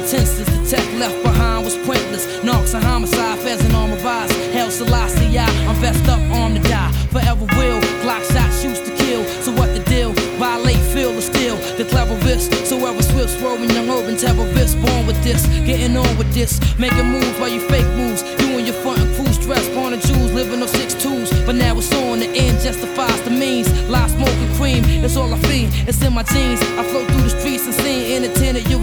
tenses. The tech left behind was pointless. Narcs and homicide, feds and armor rise. Hell Selassie, I'm vest up, armed to die. Forever will, Glock shots used to kill. So what the deal? Violate, feel or steal. The clever wrist, so ever swift, swerving young urban terrorists. Born with this, getting on with this. Making moves while you fake moves. You and your front and crew stress, born and Jews, living on 6'2s. But now it's on, the end justifies the means. Lie, smoke and cream, it's all I feed. It's in my jeans, I float